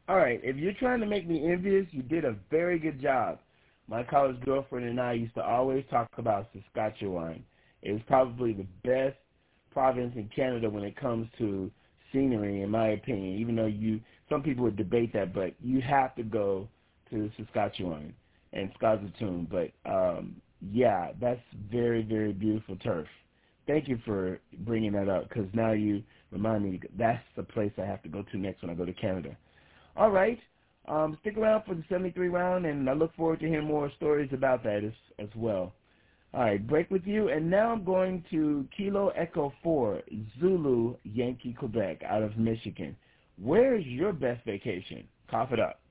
All right, if you're trying to make me envious, you did a very good job. My college girlfriend and I used to always talk about Saskatchewan. It was probably the best province in Canada when it comes to scenery, in my opinion. Even though some people would debate that, but you have to go to Saskatchewan and Saskatchewan. But yeah, that's very, very beautiful turf. Thank you for bringing that up, because now you remind me that's the place I have to go to next when I go to Canada. All right. Stick around for the 73 round, and I look forward to hearing more stories about that as well. All right, break with you, and now I'm going to Kilo Echo 4, Zulu, Yankee, Quebec, out of Michigan. Where is your best vacation? Cough it up.